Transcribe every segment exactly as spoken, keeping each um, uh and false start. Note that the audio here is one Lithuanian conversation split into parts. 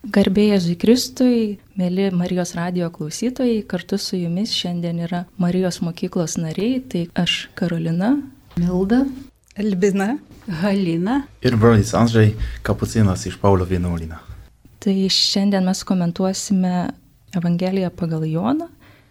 Garbė Jėzui Kristui, mėly Marijos radijo klausytojai, kartu su jumis šiandien yra Marijos mokyklos nariai, tai aš Karolina, Milda, Albina, Halina ir brolis Andžej, kapucinas iš Paulo vienuolyno. Tai šiandien mes komentuosime Evangeliją pagal Joną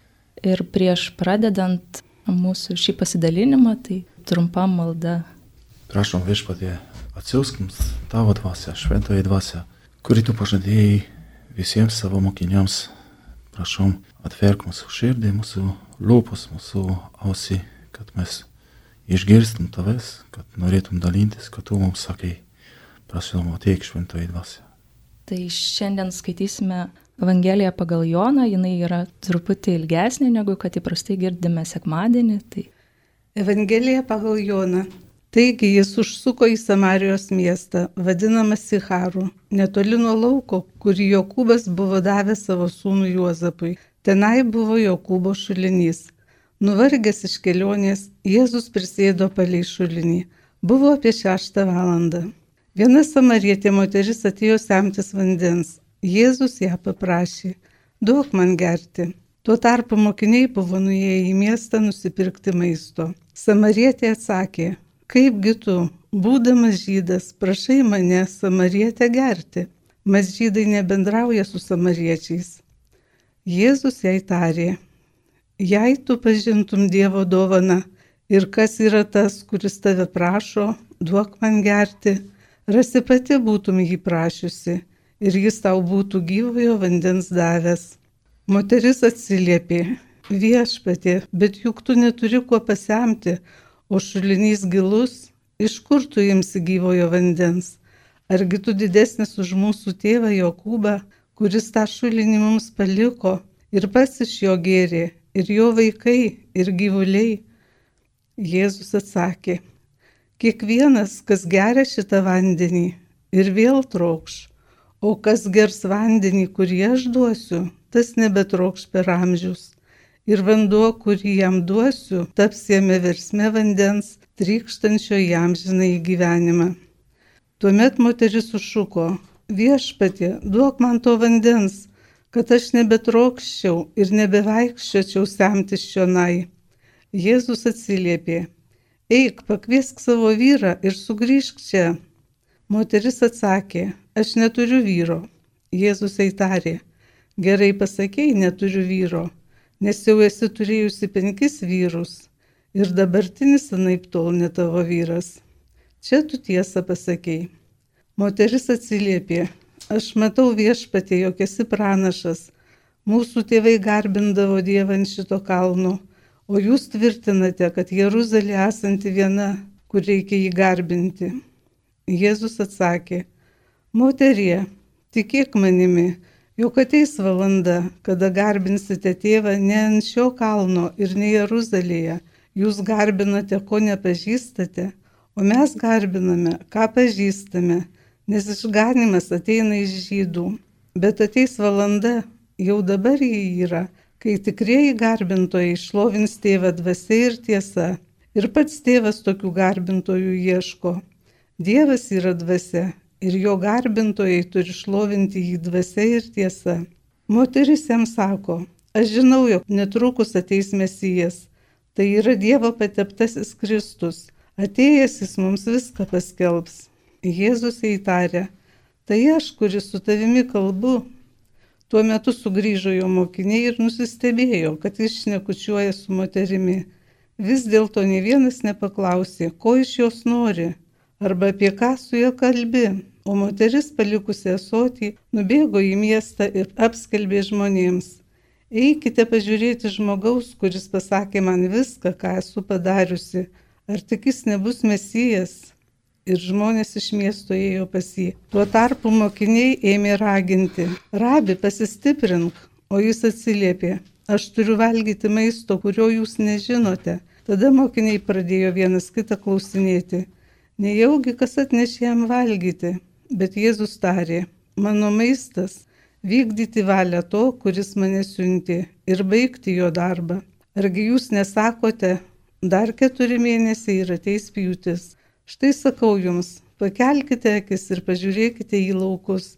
ir prieš pradedant mūsų šį pasidalinimą, tai trumpa malda. Prašom viešpatie, atsiųsk mums tavo dvasią, šventoji dvasia, kurį tu pažadėjai visiems savo mokiniams. Prašom, atverk mūsų širdį, mūsų lūpos, mūsų ausį, kad mes išgirstum tavęs, kad norėtum dalintis, kad tu mums sakai. Prašom, ateik šventoji dvasia. Tai šiandien skaitysime Evangeliją pagal Joną, jinai yra truputį ilgesnė negu kad įprastai girdime sekmadienį. Tai... Evangelija pagal Joną. Taigi jis užsuko į Samarijos miestą, vadinamą Sicharu, netoli nuo lauko, kurį Jokūbas buvo davęs savo sūnų Juozapui. Tenai buvo Jokūbo šulinys. Nuvargęs iš kelionės, Jėzus prisėdo palei šulinį. Buvo apie šeštą valandą. Viena samarietė moteris atėjo semtis vandens. Jėzus ją paprašė, duok man gerti. Tuo tarpu mokiniai buvo nuėję į miestą nusipirkti maisto. Samarietė atsakė, kaipgi tu, būdamas žydas, prašai mane, samarietę, gerti? Mat žydai nebendrauja su samariečiais. Jėzus jai tarė, jei tu pažintum Dievo dovaną ir kas yra tas, kuris tave prašo, duok man gerti, rasi pati būtum jį prašiusi ir jis tau būtų gyvojo vandens davęs. Moteris atsiliepė, viešpatie, bet juk tu neturi kuo pasemti, o šulinys gilus, iš kur tu imsi gyvojo vandens? Argi tu didesnis už mūsų tėvą Jokūbą, kuris tą šulinį mums paliko ir pats iš jo gėrė, ir jo vaikai, ir gyvuliai? Jėzus atsakė, kiekvienas, kas geria šitą vandenį, ir vėl trokš, o kas gers vandenį, kurį aš duosiu, tas nebetrokš per amžius. Ir vanduo, kurį jam duosiu, taps jame versme vandens, trykštančio jam žinai gyvenimą. Tuomet moteris sušuko, viešpatie, duok man to vandens, kad aš nebetrokščiau ir nebevaikščiočiau semtis čionai. Jėzus atsiliepė, eik, pakviesk savo vyrą ir sugrįžk čia. Moteris atsakė, aš neturiu vyro. Jėzus jai tarė, gerai pasakei, neturiu vyro. Nes jau esi turėjusi penkis vyrus ir dabartinis anaiptol ne tavo vyras. Čia tu tiesą pasakei. Moteris atsiliepė, aš matau viešpatie, jog esi pranašas. Mūsų tėvai garbindavo Dievą ant šito kalno, o jūs tvirtinate, kad Jeruzalė esanti viena, kur reikia jį garbinti. Jėzus atsakė, moterie, tikėk manimi, juk ateis valanda, kada garbinsite tėvą ne ant šio kalno ir ne Jeruzalėje. Jūs garbinate, ko nepažįstate, o mes garbiname, ką pažįstame, nes išganymas ateina iš žydų. Bet ateis valanda, jau dabar jį yra, kai tikrieji garbintojai šlovins tėvą dvasia ir tiesa. Ir pats tėvas tokių garbintojų ieško. Dievas yra dvasia. Ir jo garbintojai turi šlovinti jį dvasia ir tiesa. Moteris jam sako, aš žinau, jog netrukus ateis Mesijas, tai yra Dievo pateptasis Kristus, atėjęs jis mums viską paskelbs. Jėzus jai tarė, tai aš, kuris su tavimi kalbu. Tuo metu sugrįžo jo mokiniai ir nusistebėjo, kad jis šnekučiuoja su moterimi. Vis dėlto nė vienas nepaklausė, ko iš jos nori, arba apie ką su juo kalbi. O moteris, palikusi ąsotį, nubėgo į miestą ir apskelbė žmonėms. Eikite pažiūrėti žmogaus, kuris pasakė man viską, ką esu padariusi. Ar tik jis nebus Mesijas? Ir žmonės iš miesto ėjo pas jį. Tuo tarpu mokiniai ėmė raginti, rabi, pasistiprink, o jis atsiliepė, aš turiu valgyti maisto, kurio jūs nežinote. Tada mokiniai pradėjo vienas kitą klausinėti. Nejaugi kas atnešė jam valgyti, bet Jėzus tarė, mano maistas vykdyti valią to, kuris mane siuntė ir baigti jo darbą. Argi jūs nesakote, dar keturi mėnesiai ir ateis pjūtis. Štai sakau jums, pakelkite akis ir pažiūrėkite į laukus.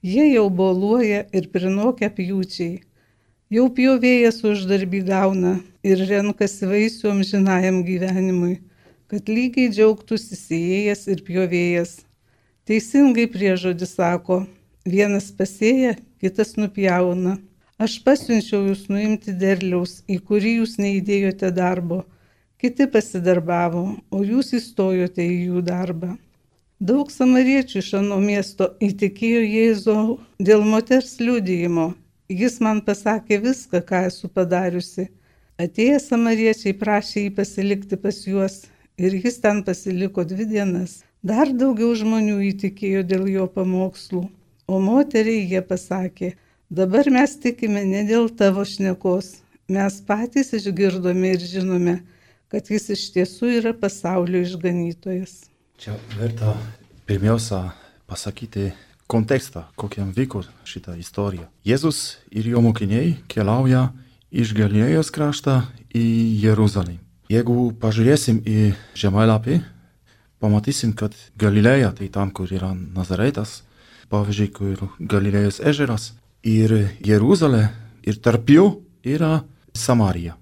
Jie jau boluoja ir prinokia pjūčiai. Jau pjovėjas uždarbį gauna ir renkasi vaisių amžinajam gyvenimui, kad lygiai džiaugtųsi sėjėjas ir pjovėjas. Teisingai priežodis sako, vienas pasėja, kitas nupjauna. Aš pasiunčiau jūs nuimti derliaus, į kurį jūs neįdėjote darbo. Kiti pasidarbavo, o jūs įstojote į jų darbą. Daug samariečių iš ano miesto įtikėjo Jėzų dėl moters liudijimo. Jis man pasakė viską, ką esu padariusi. Atėję samariečiai prašė jį pasilikti pas juos ir jis ten pasiliko dvi dienas. Dar daugiau žmonių įtikėjo dėl jo pamokslų, o moteriai jie pasakė, dabar mes tikime ne dėl tavo šnekos, mes patys išgirdome ir žinome, kad jis iš tiesų yra pasaulio išganytojas. Čia verta pirmiausia pasakyti kontekstą, kokiam vyko šitą istoriją. Jėzus ir jo mokiniai keliauja iš Galilėjos kraštą į Jeruzalę. Jeigu pažiūrėsim į žemėlapį, pamatysim, kad Galilėja tai tam, kur yra Nazaretas, pavyzdžiui, kur Galilėjos ežeras, ir Jeruzalė, ir tarp jų yra Samarija.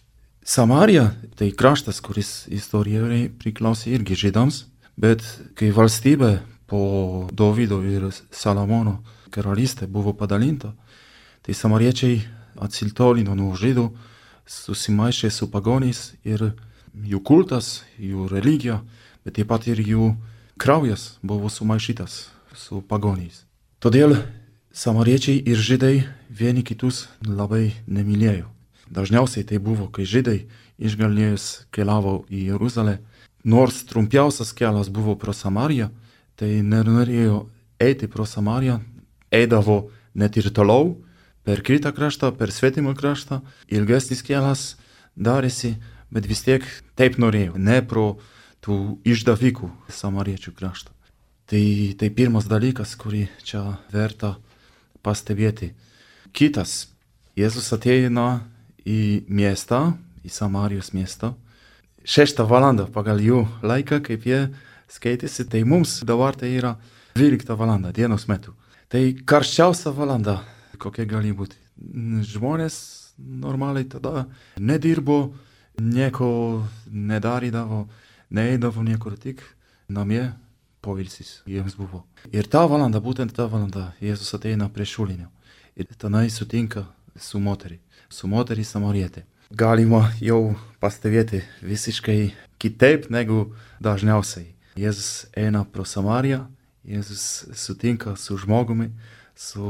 Samarija tai kraštas, kuris istorijoje priklausė irgi žydams, bet kai valstybė po Dovydo ir Salomono karalystė buvo padalinta, tai samariečiai atsiltolino nuo žydų, susimaišė su pagoniais ir jų kultas, jų religija, bet taip pat ir jų kraujas buvo sumaišytas su pagoniais. Todėl samariečiai ir žydai vieni kitus labai nemylėjo. Dažniausiai tai buvo, kai žydai iš Galilėjos keliavo į Jeruzalę, nors trumpiausias kelias buvo pro Samariją, tai nenorėjo eiti pro Samariją, eidavo net ir toliau, per kitą kraštą, per svetimą kraštą, ilgesnis kelias darėsi, bet vis tiek taip norėjo, ne pro tų išdavikų samariečių kraštą. Tai, tai pirmas dalykas, kurį čia verta pastebėti. Kitas, Jėzus ateina į miestą, į Samarijos miestą. Šeštą valandą pagal jų laiką, kaip jie skaitėsi, tai mums dabar tai yra dvylikta valanda dienos metu. Tai karščiausia valanda, kokia gali būti. Žmonės normaliai tada nedirbo, nieko nedarydavo, neeidavo niekur, tik namie poilsis jiems buvo. Ir ta valanda, būtent ta valanda, Jėzus ateina prie šulinio ir tenai sutinka su moterį, su moterį samarietė. Galima jau pastebėti visiškai kitaip negu dažniausiai. Jėzus eina pro Samariją, Jėzus sutinka su žmogumi, su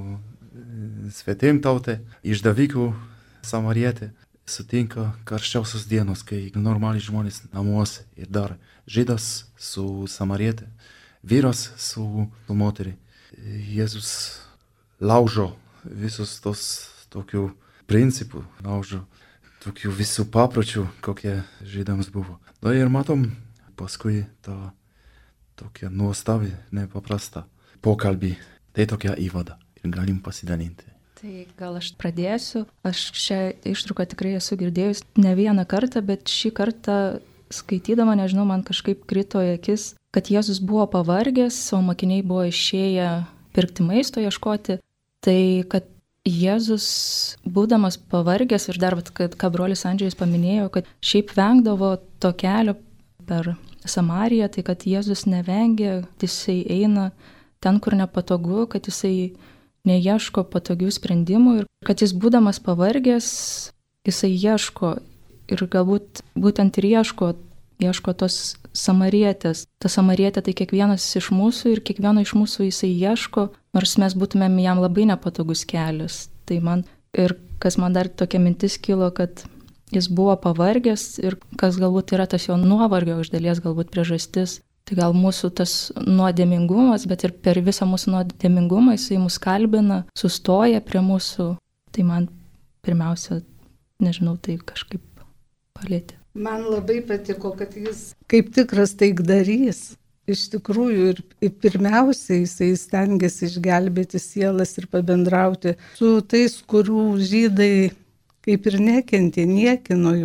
svetim tautė, išdavikų samarietė, sutinka karščiausios dienos, kai normaliai žmonės namuose ir dar žydas su samarietė, vyras su, su moterį. Jėzus laužo visus tos tokių principų, laužo tokių visų papročių, kokie žydams buvo. Na ir matom paskui tą tokią nuostabią, nepaprastą pokalbį. Tai tokia įvada ir galim pasidalinti. Tai gal aš pradėsiu. Aš šią ištrauką tikrai esu girdėjus ne vieną kartą, bet šį kartą skaitydama, nežinau, man kažkaip krito į akis, kad Jėzus buvo pavargęs, o mokiniai buvo išėję pirkti maisto, ieškoti. Tai kad Jėzus, būdamas pavargęs, ir dar, kad ką brolis Andžejus paminėjo, kad šiaip vengdavo to kelio per Samariją, tai kad Jėzus nevengė, jisai eina ten, kur nepatogu, kad jisai neieško patogių sprendimų ir kad jis būdamas pavargęs, jisai ieško ir galbūt būtent ir ieško, ieško tos samarietės. Ta samarietė tai kiekvienas iš mūsų ir kiekvieno iš mūsų jisai ieško, nors mes būtumėm jam labai nepatogus kelias. Tai man ir kas man dar tokia mintis kilo, kad jis buvo pavargęs ir kas galbūt yra tas jo nuovargio iš dalies galbūt priežastis. Tai gal mūsų tas nuodėmingumas, bet ir per visą mūsų nuodėmingumą jisai mus kalbina, sustoja prie mūsų. Tai man pirmiausia, nežinau, tai kažkaip palėtė. Man labai patiko, kad jis kaip tikras taikdarys, iš tikrųjų ir pirmiausiai jisai stengiasi išgelbėti sielas ir pabendrauti su tais, kurių žydai kaip ir nekentė, niekino juos.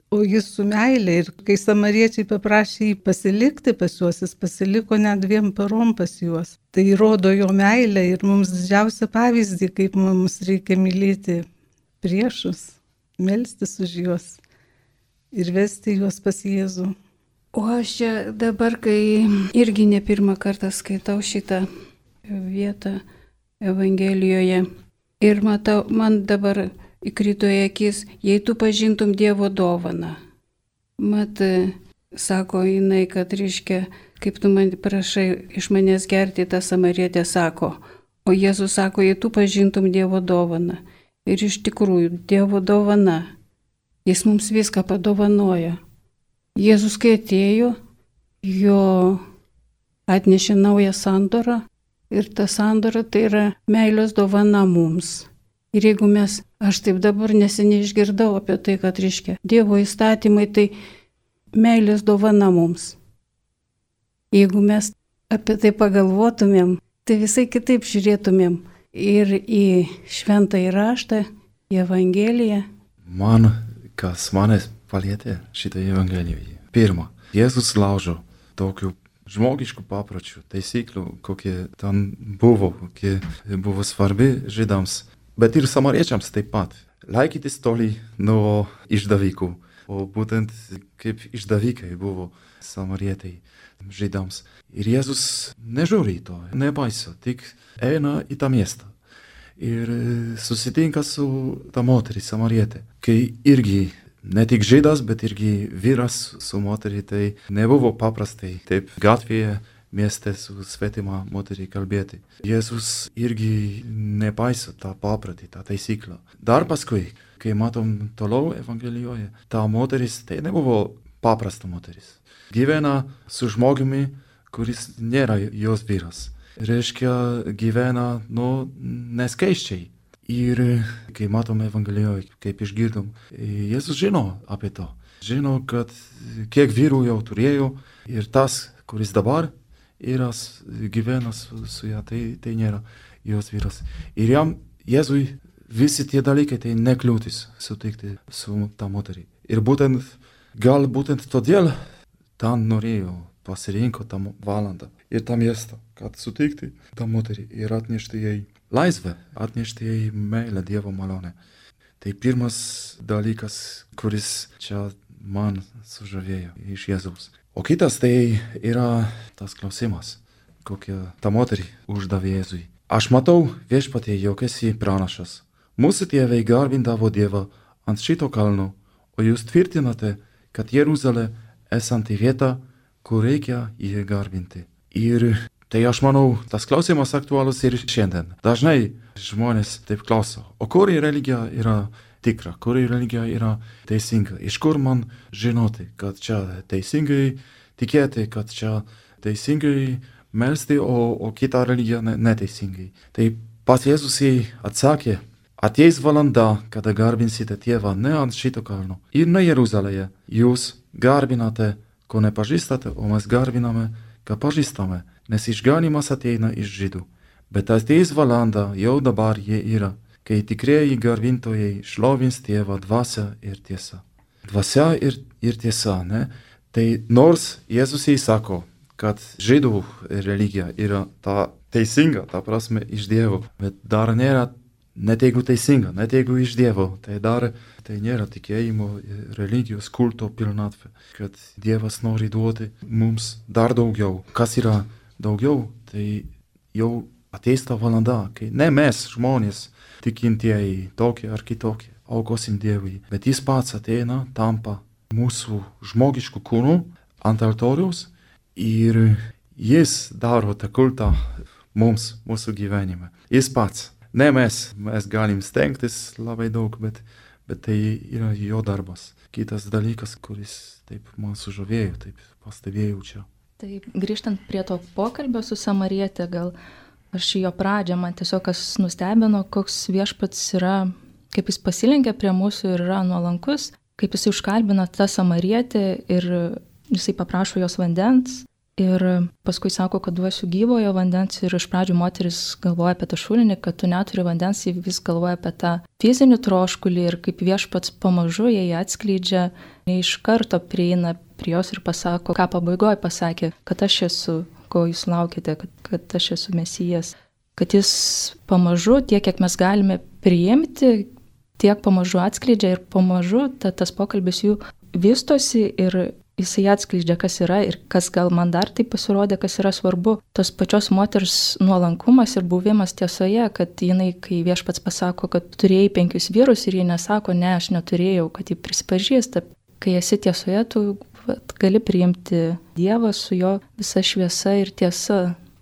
o jis su meilė. Ir kai samariečiai paprašė jį pasilikti pas juos, jis pasiliko net dviem parom pas juos. Tai rodo jo meilę ir mums didžiausią pavyzdį, kaip mums reikia mylėti priešus, melstis už juos ir vesti juos pas Jėzų. O aš čia dabar, kai irgi ne pirmą kartą skaitau šitą vietą Evangelijoje ir matau, man dabar įkrito į akis, jei tu pažintum Dievo dovaną. Mat, sako jinai, kad reiškia, kaip tu man prašai iš manęs gerti, ta samarietė sako, o Jėzus sako, jei tu pažintum Dievo dovaną. Ir iš tikrųjų, Dievo dovana, jis mums viską padovanoja. Jėzus, kai atėjo, jo atnešė naują sandorą ir ta sandora tai yra meilės dovana mums. Ir jeigu mes, aš taip dabar neseniai išgirdau apie tai, kad reiškia Dievo įstatymai tai meilės dovana mums. Jeigu mes apie tai pagalvotumėm, tai visai kitaip žiūrėtumėm ir į šventąjį raštą, į Evangeliją. Man, kas manęs palietė šitoje Evangelijoje. Pirma, Jėzus laužo tokių žmogiškų papročių, taisyklių, kokie ten buvo, kokie buvo svarbi žydams, bet ir samariečiams taip pat. Laikytis toli nuo išdavikų, o būtent kaip išdavikai buvo samarietai žydams. Ir Jėzus nežiūri to, nepaiso, tik eina į tą miestą. Ir susitinka su ta moteris samarietė, kai irgi ne tik žydas, bet irgi vyras su moterį, tai nebuvo paprastai taip gatvėje, mieste su svetima moterį kalbėti. Jėzus irgi nepaiso tą paprotį, tą taisyklę. Dar paskui, kai matom toliau Evangelijoje, ta moteris tai nebuvo paprasta moteris. Gyvena su žmogumi, kuris nėra jos vyras. Reiškia, gyvena, nu, neskaiščiai. Ir kai matom Evangelijoje, kaip išgirdom, Jėzus žino apie to. Žino, kad kiek vyrų jau turėjo ir tas, kuris dabar yra gyvena su, su ją, tai, tai nėra jos vyras. Ir jam, Jėzui, visi tie dalykai tai nekliūtis sutikti su tą moterį. Ir būtent, gal būtent todėl ten norėjo pasirinko tą valandą ir tą miestą, kad sutikti tą moterį ir atnešti jai laisvę, atnešti jai meilę, Dievo malonę. Tai pirmas dalykas, kuris čia man sužavėjo iš Jėzaus. O kitas tai yra tas klausimas, kokią tą moterį uždavė Jėzui. Aš matau, viešpatie, jog esi pranašas. Mūsų tėvai garbindavo Dievą ant šito kalno, o jūs tvirtinate, kad Jeruzalė esanti vieta, kur reikia jį garbinti. Ir tai aš manau, tas klausimas aktualus ir šiandien. Dažnai žmonės taip klauso, o kuri religija yra tikra, kuri religija yra teisinga. Iš kur man žinoti, kad čia teisingai tikėti, kad čia teisingai melsti, o, o kita religija neteisingai. Tai pats Jėzus jai atsakė, ateis valanda, kada garbinsite Tėvą ne ant šito kalno ir ne Jeruzalėje. Jūs garbinate, ko nepažįstate, o mes garbiname, ką pažįstame, nes išganimas ateina iš žydų. Bet ateis valanda, jau dabar jie yra, kai tikrieji garbintojai šlovins Tėvą dvasia ir tiesa. Dvasia ir, ir tiesa, ne? Tai nors Jėzus jai sako, kad žydų religija yra ta teisinga, ta prasme iš Dievo, bet dar nėra, net jeigu teisinga, net jeigu iš Dievo, tai dar tai nėra tikėjimo religijos kulto pilnatvė, kad Dievas nori duoti mums dar daugiau. Kas yra daugiau, tai jau ateis ta valanda, kai ne mes, žmonės, tikintieji, tokie ar kitokie, aukosim Dievui, bet jis pats ateina, tampa mūsų žmogiškų kūnų ant altoriaus ir jis daro tą kultą mums, mūsų gyvenime. Jis pats. Ne mes, mes galim stengtis labai daug, bet, bet tai yra jo darbas. Kitas dalykas, kuris taip man sužavėjo, taip pastebėjau čia. Taip, grįžtant prie to pokalbio su samarietė, gal aš jo pradžią, man tiesiog kas nustebino, koks viešpats yra, kaip jis pasilenkia prie mūsų ir yra nuolankus, kaip jis užkalbina tą samarietę ir jisai paprašo jos vandens. Ir paskui sako, kad duosiu gyvojo vandens ir iš pradžių moteris galvoja apie tą šulinį, kad tu neturi vandens, jis vis galvoja apie tą fizinį troškulį ir kaip Viešpats pamažu jai atskleidžia, iš karto prieina prie jos ir pasako, ką pabaigoje pasakė, kad aš esu, ko jūs laukite, kad, kad aš esu Mesijas. Kad jis pamažu, tiek kiek mes galime priimti, tiek pamažu atskleidžia ir pamažu ta, tas pokalbis jų vystosi ir jisai atskleidžia, kas yra ir kas gal man dar tai pasirodė, kas yra svarbu. Tos pačios moters nuolankumas ir buvimas tiesoje, kad jinai, kai Viešpats pasako, kad turėjai penkius vyrus ir ji nesako, ne, aš neturėjau, kad ji prisipažįsta. Kai esi tiesoje, tu vat, gali priimti Dievą su jo visa šviesa ir tiesa.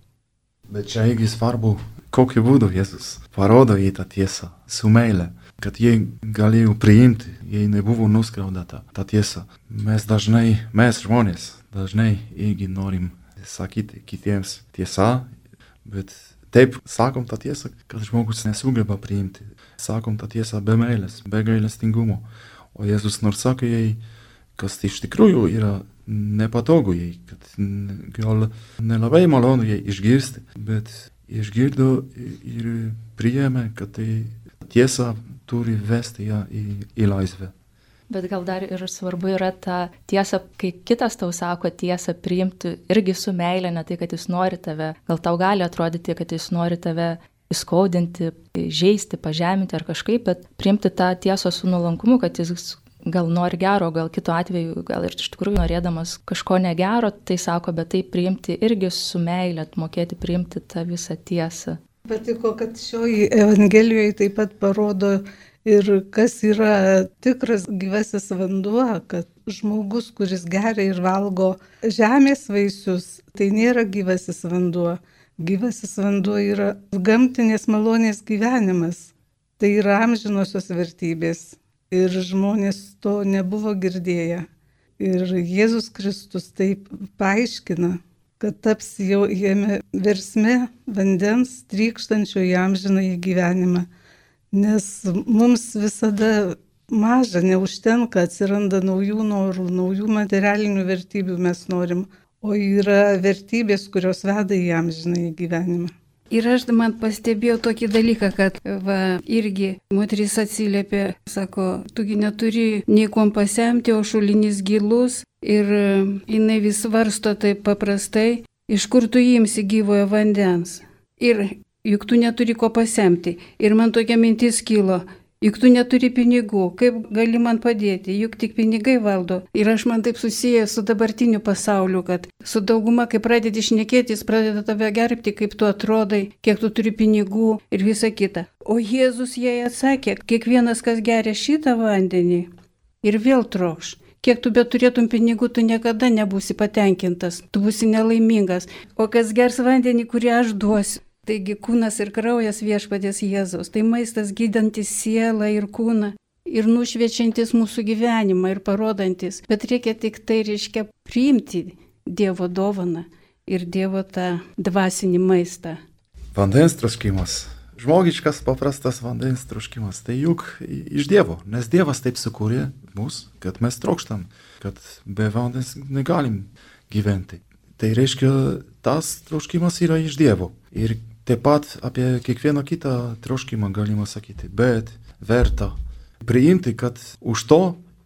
Bet čia irgi svarbu, kokiu būdu Jėzus parodo į tą tiesą, su meile. Kad jie galėjo priimti, jei nebuvo nuskriaudata ta tiesa. Mes dažnai, mes žmonės, dažnai irgi norim sakyti kitiems tiesą, bet taip sakom tą tiesą, kad žmogus nesugeba priimti. Sakom tą tiesą be meilės, be gailestingumo. O Jėzus nors sako jai, kas iš tikrųjų yra nepatogu jai, kad gal nelabai malonu jai išgirsti, bet išgirdo ir priėmė, kad tai tiesa turi vesti ją į, į laisvę. Bet gal dar ir svarbu yra ta tiesa, kai kitas tau sako tiesą priimti irgi su meilė, ne tai, kad jis nori tave. Gal tau gali atrodyti, kad jis nori tave įskaudinti, žeisti, pažeminti ar kažkaip, bet priimti tą tiesą su nuolankumu, kad jis gal nori gero, gal kitu atveju, gal ir iš tikrųjų norėdamas kažko negero, tai sako, bet tai priimti irgi su meilė, mokėti priimti tą visą tiesą. Patiko, kad šioje Evangelijoje taip pat parodo ir kas yra tikras gyvasis vanduo, kad žmogus, kuris geria ir valgo žemės vaisius, tai nėra gyvasis vanduo. Gyvasis vanduo yra gamtinės malonės gyvenimas. Tai yra amžinosios vertybės. Ir žmonės to nebuvo girdėję. Ir Jėzus Kristus taip paaiškina, kad taps jau jame versme vandens trykštančio į amžinąjį gyvenimą. Nes mums visada maža, neužtenka, atsiranda naujų norų, naujų materialinių vertybių mes norim, o yra vertybės, kurios veda į amžinąjį gyvenimą. Ir aš man pastebėjau tokį dalyką, kad va, irgi moteris atsiliepė, sako, tugi neturi nei kuom pasemti, o šulinys gilus ir jinai vis svarsto taip paprastai, iš kur tu imsi gyvojo vandens. Ir juk tu neturi ko pasemti. Ir man tokia mintis kilo, juk tu neturi pinigų, kaip gali man padėti, juk tik pinigai valdo. Ir aš man taip susiję su dabartiniu pasauliu, kad su dauguma, kai pradedi šnekėti, jis pradeda tave gerbti, kaip tu atrodai, kiek tu turi pinigų ir visa kita. O Jėzus jai atsakė, kiekvienas, kas geria šitą vandenį ir vėl trokš. Kiek tu beturėtum pinigų, tu niekada nebūsi patenkintas, tu būsi nelaimingas. O kas gers vandenį, kurį aš duosiu. Taigi kūnas ir kraujas Viešpaties Jėzaus, tai maistas gydantis sielą ir kūną ir nušviečiantis mūsų gyvenimą ir parodantis. Bet reikia tik tai, reiškia, priimti Dievo dovaną ir Dievo tą dvasinį maistą. Vandens troškimas, žmogiškas paprastas vandens troškimas, tai juk iš Dievo, nes Dievas taip sukūrė mus, kad mes trokštam, kad be vandens negalim gyventi. Tai reiškia, tas troškimas yra iš Dievo. Ir taip pat apie kiekvieną kitą troškimą galima sakyti, bet verta priimti, kad už to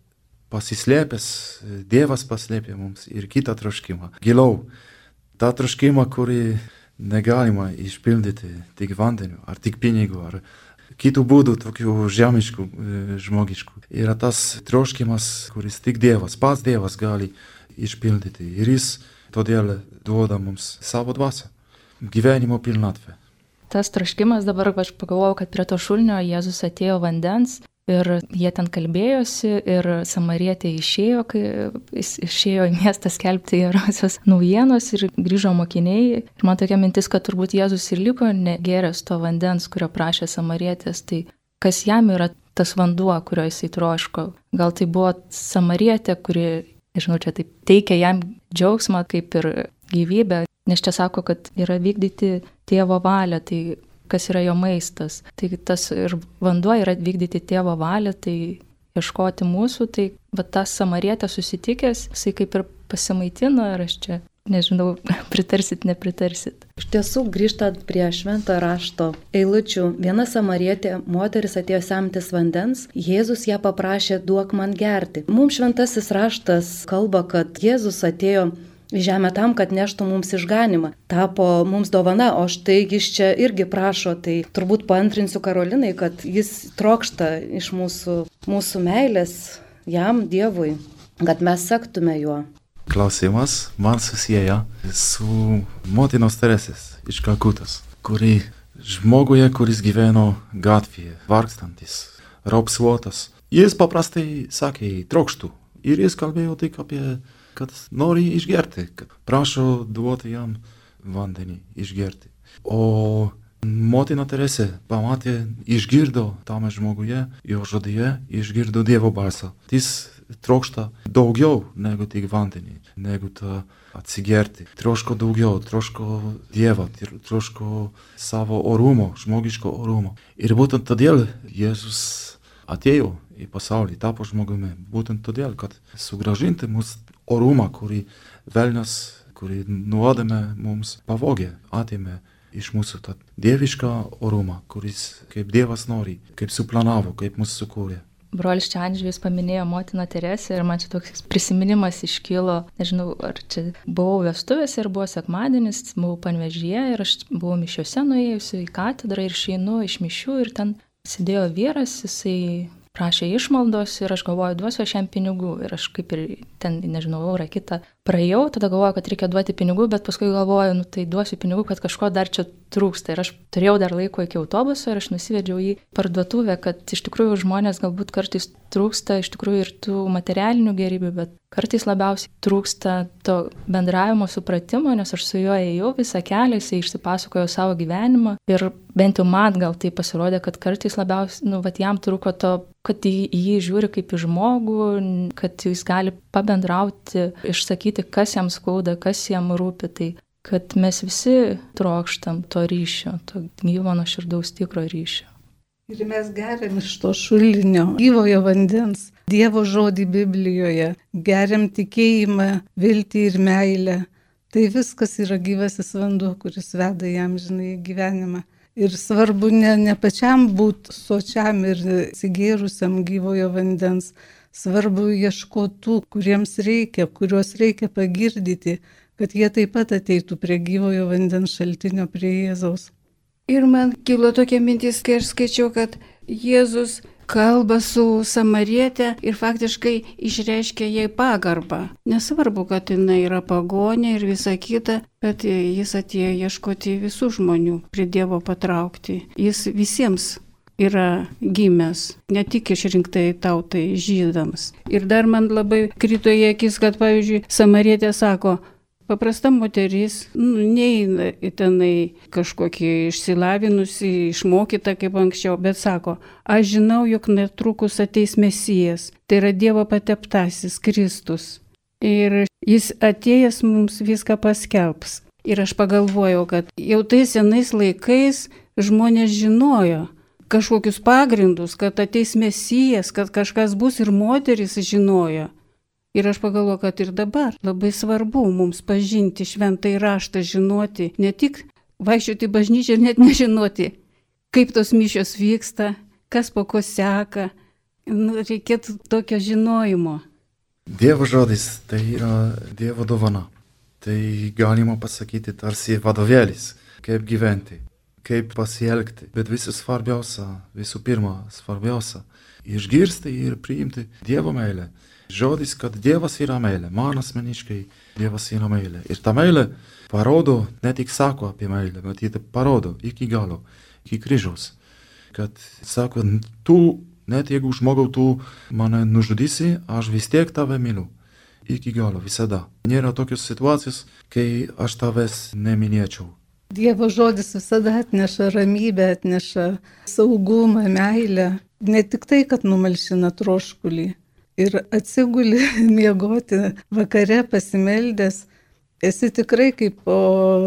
pasislėpęs Dievas paslėpė mums ir kitą troškimą. Giliau, tą troškimą, kurį negalima išpildyti tik vandeniu, ar tik pinigų, ar kitų būdų, tokių žemiškų, žmogiškų. Yra tas troškimas, kuris tik Dievas, pats Dievas gali išpildyti. Ir jis todėl duoda mums savo dvasią. Gyvenimo pilnatvė. Tas troškimas, dabar aš pagalvojau, kad prie to šulinio Jėzus atėjo vandens ir jie ten kalbėjosi ir samarietė išėjo, kai jis išėjo į miestą skelbti gerosios naujienos ir grįžo mokiniai. Ir man tokia mintis, kad turbūt Jėzus ir liko negėręs to vandens, kurio prašė samarietės. Tai kas jam yra tas vanduo, kurio jisai troško? Gal tai buvo samarietė, kuri, nežinau, čia taip teikia jam džiaugsmą kaip ir gyvybę. Nes čia sako, kad yra vykdyti tėvo valią, tai kas yra jo maistas. Tai tas ir vanduo yra vykdyti tėvo valią, tai ieškoti mūsų, tai va tas samarietė susitikęs, jisai kaip ir pasimaitina, ar aš čia Nežinau, pritarsit, nepritarsit. Iš tiesų, grįžtant prie švento rašto eilučių, viena samarietė moteris atėjo semtis vandens, Jėzus ją paprašė, duok man gerti. Mums šventasis raštas kalba, kad Jėzus atėjo į žemę tam, kad neštų mums išganimą. Tapo mums dovana, o štai jis čia irgi prašo, tai turbūt paantrinsiu Karolinai, kad jis trokšta iš mūsų, mūsų meilės jam, Dievui, kad mes sektume juo. Klausimas man susieja su motinos Teresės iš Kalkutos, kuri žmoguje, kuris gyveno gatvėje, vargstantis, raupsuotas. Jis paprastai sakė, trokštų. Ir jis kalbėjo tik apie, kad nori išgerti, kad prašo duoti jam vandenį išgerti. O motina Teresė pamatė, išgirdo tame žmoguje, jo žodyje, išgirdo Dievo balsą. Jis trokšta daugiau negu tik vandenį, negu tą atsigerti. Troško daugiau, troško Dievą, troško savo orumo, žmogiško orumo. Ir būtent todėl Jėzus atėjo į pasaulį, tapo žmogumi. Būtent todėl, kad sugrąžinti mūsų orumą, kurį velnias, kurį nuodėmė mums pavogė, atėmė iš mūsų tą dievišką orumą, kuris kaip Dievas nori, kaip suplanavo, kaip mus sukūrė. Brolis Čandžius paminėjo motiną Teresę ir man čia toks prisiminimas iškilo, nežinau, ar čia buvau vestuvėse ir buvo sekmadienis, buvau Panevėžyje ir aš buvau mišiuose nuėjusi į katedrą ir išeinu iš mišių ir ten sėdėjo vyras, jisai prašė išmaldos ir aš galvoju, duosiu aš jam pinigų ir aš kaip ir ten, nežinau, eurą kitą praėjau, tada galvoju, kad reikia duoti pinigų, bet paskui galvoju, nu tai duosiu pinigų, kad kažko dar čia trūksta. Ir aš turėjau dar laiko iki autobuso ir aš nusivedžiau į parduotuvę, kad iš tikrųjų žmonės galbūt kartais trūksta iš tikrųjų ir tų materialinių gerybių, bet kartais labiausiai trūksta to bendravimo supratimo, nes aš su juo ėjau visą kelią, jisai išsipasakojo savo gyvenimą ir bent jau man gal tai pasirodė, kad kartais labiausiai, nu, vat jam trūko to, kad į jį žiūri kaip į žmogų, kad jis gali pabendrauti, išsakyti, kas jam skauda, kas jam rūpi, tai kad mes visi trokštam to ryšio, to gyvo nuoširdaus tikro ryšio. Ir mes geriam iš to šulinio, gyvojo vandens, Dievo žodį Biblijoje, geriam tikėjimą, viltį ir meilę. Tai viskas yra gyvasis vanduo, kuris veda jam, žinai, gyvenimą. Ir svarbu ne, ne pačiam būti sočiam ir atsigėrusiam gyvojo vandens, svarbu ieškoti tų, kuriems reikia, kuriuos reikia pagirdyti, kad jie taip pat ateitų prie gyvojo vandens šaltinio, prie Jėzaus. Ir man kilo tokia mintis, kai aš skaičiau, kad Jėzus kalba su samarietė ir faktiškai išreiškia jai pagarbą. Nesvarbu, kad jinai yra pagonė ir visa kita, bet jis atėjo ieškoti visų žmonių, prie Dievo patraukti. Jis visiems yra gimęs, ne tik išrinktai tautai žydams. Ir dar man labai krito į akis, kad pavyzdžiui, samarietė sako, paprasta moteris, nu, neina į tenai kažkokį išsilavinusi, išmokytą kaip anksčiau, bet sako, aš žinau, jog netrukus ateis Mesijas, tai yra Dievo pateptasis Kristus. Ir jis atėjęs mums viską paskelbs. Ir aš pagalvojau, kad jau tais senais laikais žmonės žinojo kažkokius pagrindus, kad ateis Mesijas, kad kažkas bus ir moteris žinojo. Ir aš pagalvoju, kad ir dabar labai svarbu mums pažinti šventąjį raštą, žinoti, ne tik vaikščioti į bažnyčią ir net nežinoti, kaip tos mišios vyksta, kas po ko seka. Nu, reikėtų tokio žinojimo. Dievo žodis tai yra Dievo dovana. Tai galima pasakyti tarsi vadovėlis, kaip gyventi, kaip pasielgti. Bet visų svarbiausia, visų pirma, svarbiausia, išgirsti ir priimti Dievo meilę. Žodis, kad Dievas yra meilė, man asmeniškai Dievas yra meilė. Ir ta meilė parodo, ne tik sako apie meilę, bet jie parodo iki galo, iki kryžiaus. Kad sako, tu, net jeigu žmogau tu mane nužudysi, aš vis tiek tave myliu. Iki galo, visada. Nėra tokios situacijos, kai aš tavęs neminėčiau. Dievo žodis visada atneša ramybę, atneša saugumą, meilę. Ne tik tai, kad numalšina troškulį. Ir atsiguli miegoti vakare pasimeldęs, esi tikrai kaip po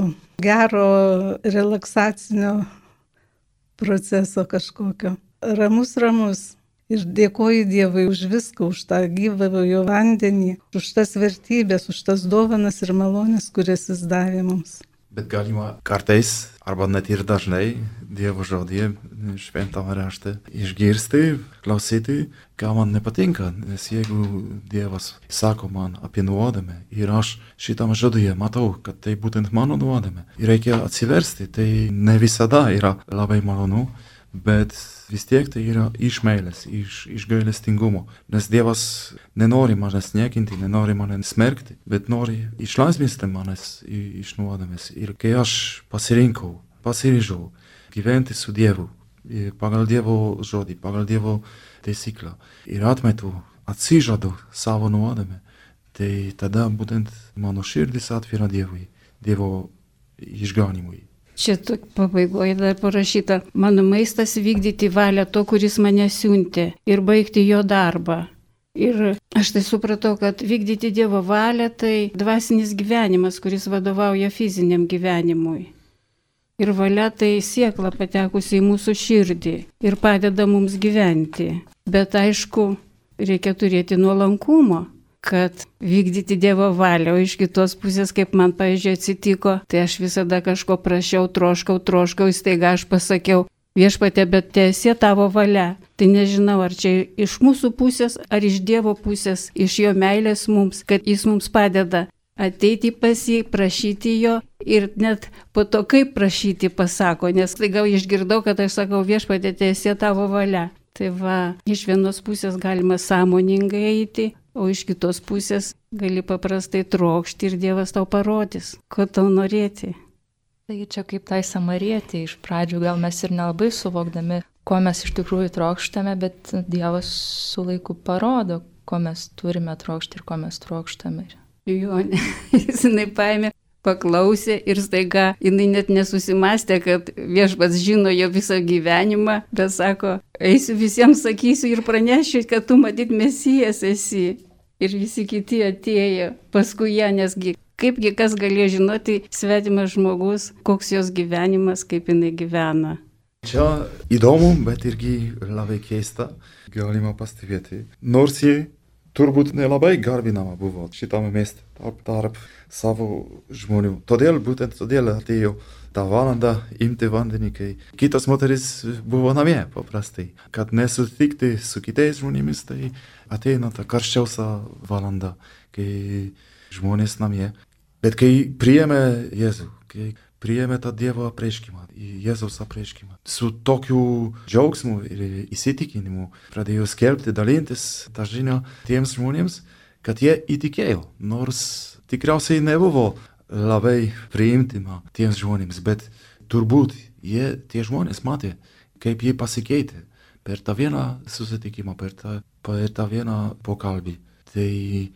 gero relaksacinio proceso kažkokio. Ramus, ramus. Ir dėkoju Dievui už viską, už tą gyvąjo vandenį, už tas vertybės, už tas dovanas ir malonės, kurias jis davė mums. Bet galima kartais, arba net ir dažnai, Dievo žodį, šventame rašte, išgirsti, klausyti, ką man nepatinka. Nes jeigu Dievas sako man apie nuodėmę ir aš šitam žodyje matau, kad tai būtent mano nuodėmė, ir reikia atsiversti, tai ne visada yra labai malonu, bet vis tiek tai yra iš meilės, iš, iš gailestingumo. Nes Dievas nenori manęs niekinti, nenori mane smerkti, bet nori išlaisvinti manęs iš nuodėmės. Ir kai aš pasirinkau, pasiryžau gyventi su Dievu, pagal Dievo žodį, pagal Dievo taisyklę ir atmetu, atsižadu savo nuodėmę, tai tada būtent mano širdis atvira Dievui, Dievo išganimui. Čia pabaigoje dar parašyta, mano maistas vykdyti valią to, kuris mane siuntė ir baigti jo darbą. Ir aš tai supratau, kad vykdyti Dievo valią tai dvasinis gyvenimas, kuris vadovauja fiziniam gyvenimui. Ir valia tai siekla patekusi į mūsų širdį ir padeda mums gyventi. Bet aišku, reikia turėti nuolankumo, kad vykdyti Dievo valią, o iš kitos pusės, kaip man, pavyzdžiui, atsitiko, tai aš visada kažko prašiau, troškau, troškau, staiga aš pasakiau, Viešpatie, bet teesie tavo valia. Tai nežinau, ar čia iš mūsų pusės, ar iš Dievo pusės, iš jo meilės mums, kad jis mums padeda ateiti pas jį, prašyti jo ir net po to, kaip prašyti, pasako, nes staiga išgirdau, kad aš sakau, Viešpatie, teesie tavo valia. Tai va, iš vienos pusės galima sąmoningai eiti, o iš kitos pusės gali paprastai trokšti ir Dievas tau parodys, ko tau norėti. Tai čia kaip tai samarietė, iš pradžių gal mes ir nelabai suvokdami, ko mes iš tikrųjų trokštame, bet Dievas su laiku parodo, ko mes turime trokšti ir ko mes trokštame. Jo, jis jinai paėmė, paklausė ir staiga jinai net nesusimastė, kad Viešpats žino jo visą gyvenimą, bet sako, eisiu visiems sakysiu ir pranešiu, kad tu matyt Mesijas esi. Ir visi kiti atėjo paskui ją, nesgi kaipgi kas galėjo žinoti svetimas žmogus, koks jos gyvenimas, kaip jinai gyvena. Čia įdomu, bet irgi labai keista, galima pastebėti. Nors ji turbūt nelabai garbinama buvo šitame mieste tarp, tarp savo žmonių. Todėl, būtent todėl atėjo tą valandą imti vandenį, kai kitos moteris buvo namie paprastai. Kad nesutikti su kitais žmonėmis, tai ateina ta karščiausia valanda, kai žmonės namie. Bet kai priėmė Jėzų, kai priėmė tą Dievo apreiškimą, Jėzaus apreiškimą, su tokiu džiaugsmu ir įsitikinimu pradėjo skelbti, dalintis tą žinią tiems žmonėms, kad jie įtikėjo, nors tikriausiai nebuvo labai priimtina tiems žmonėms, bet turbūt jie, tie žmonės matė, kaip jie pasikeitė per tą vieną susitikimą, per tą, per tą vieną pokalbį. Tai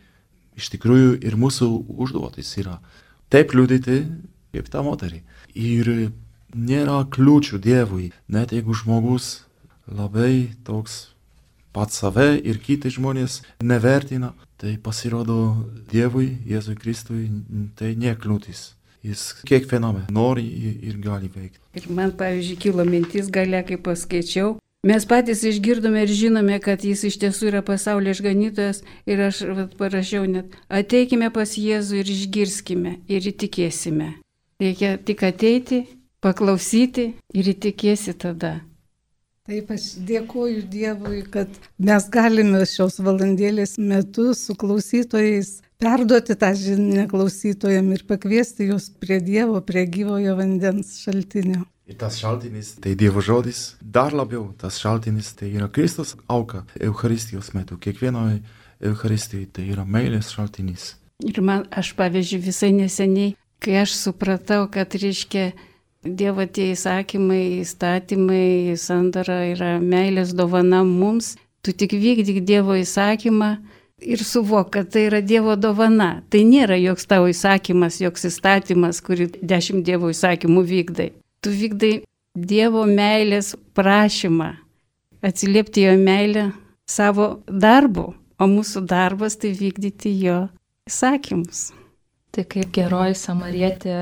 iš tikrųjų ir mūsų užduotis yra taip liudyti, kaip tą moterį. Ir nėra kliūčių Dievui, net jeigu žmogus labai toks pats save ir kiti žmonės nevertina, tai pasirodo Dievui, Jėzui Kristui, tai nekliūtis. Jis kiekviename nori ir gali veikti. Ir man, pavyzdžiui, kilo mintis gale, kai paskaičiau. Mes patys išgirdome ir žinome, kad jis iš tiesų yra pasaulio išganytojas ir aš vat, parašiau net, ateikime pas Jėzų ir išgirskime ir įtikėsime. Reikia tik ateiti, paklausyti ir įtikėsi tada. Taip, aš dėkoju Dievui, kad mes galime šios valandėlės metu su klausytojais perduoti tą žinią klausytojams ir pakviesti juos prie Dievo, prie gyvojo vandens šaltinio. Ir tas šaltinis, tai Dievo žodis, dar labiau tas šaltinis, tai yra Kristus auka Eucharistijos metu. Kiekvienoje Eucharistijoje tai yra meilės šaltinis. Ir man, aš pavyzdžiui, visai neseniai, kai aš supratau, kad reiškia Dievo tie įsakymai, įstatymai, sandora yra meilės dovana mums, tu tik vykdyk Dievo įsakymą ir suvok, kad tai yra Dievo dovana. Tai nėra joks tavo įsakymas, joks įstatymas, kurį dešimt Dievo įsakymų vykdai. Tu vykdai Dievo meilės prašymą, atsiliepti jo meilę savo darbu, o mūsų darbas tai vykdyti jo įsakymus. Tai kaip geroji samarietė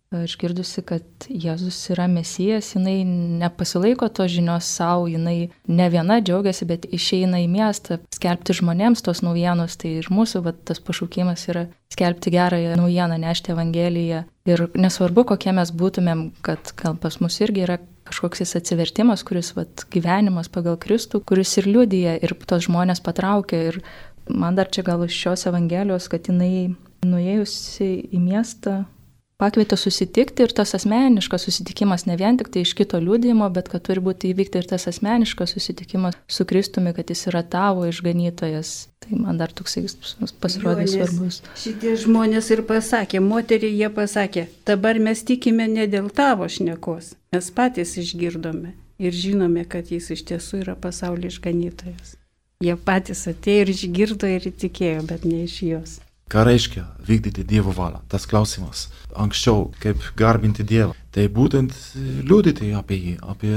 išgirdusi, kad Jėzus yra Mesijas, jinai nepasilaiko tos žinios savo, jinai ne viena džiaugiasi, bet išeina į miestą skelbti žmonėms tos naujienos. Tai ir mūsų va, tas pašaukimas yra skelbti gerąją naujieną, nešti Evangeliją. Ir nesvarbu, kokie mes būtumėm, kad gal pas mus irgi yra kažkoks jis atsivertimas, kuris va, gyvenimas pagal Kristų, kuris ir liudija, ir tos žmonės patraukia. Ir man dar čia gal iš šios Evangelijos, kad jinai nuėjusi į miestą pakvietė susitikti ir tas asmeniškas susitikimas ne vien tik tai iš kito liudijimo, bet kad turi būti įvykti ir tas asmeniškas susitikimas su Kristumi, kad jis yra tavo išganytojas. Tai man dar toksai pasirodė svarbus. Šitie žmonės ir pasakė, moteriai jie pasakė, dabar mes tikime ne dėl tavo šnekos, mes patys išgirdome ir žinome, kad jis iš tiesų yra pasaulio išganytojas. Jie patys atėjo ir išgirdo ir įtikėjo, bet ne iš jos. Ką reiškia vykdyti Dievo valią? Tas klausimas. Anksčiau, kaip garbinti Dievą. Tai būtent liudyti apie jį, apie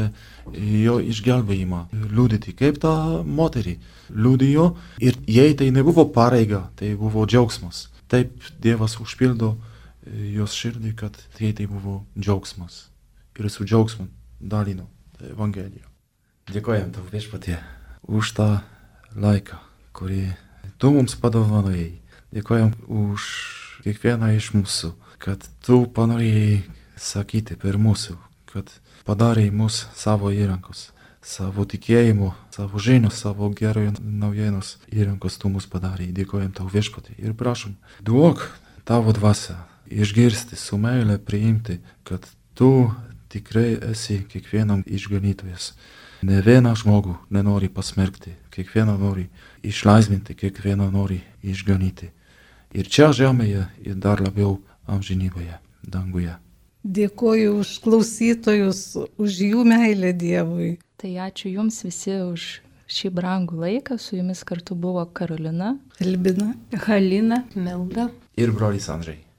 jo išgelbėjimą. Liudyti, kaip ta moterį liudijo. Ir jai tai nebuvo pareiga, tai buvo džiaugsmas. Taip Dievas užpildo jos širdį, kad jai tai buvo džiaugsmas. Ir su džiaugsmu dalino Evangeliją. Dėkojam tau Viešpatie už tą laiką, kurį tu mums padovanojai. Dėkojam už kiekvieną iš mūsų, kad tu panorėjai sakyti per mūsų, kad padarė mus savo įrankos, savo tikėjimo, savo žinios, savo gerojo naujienos įrankos tu mus padarė. Dėkojam tau Viešpatie ir prašom, duok tavo dvasią išgirsti, su meile priimti, kad tu tikrai esi kiekvienam išganytojas. Ne vieną žmogų nenori pasmerkti, kiekvieną nori išlaisvinti, kiekvieną nori išganyti. Ir čia žemėje, ir dar labiau amžinybėje, danguje. Dėkoju už klausytojus, už jų meilę Dievui. Tai ačiū Jums visi už šį brangų laiką. Su Jumis kartu buvo Karolina, Albina, Halina, Milda ir brolis Andrei.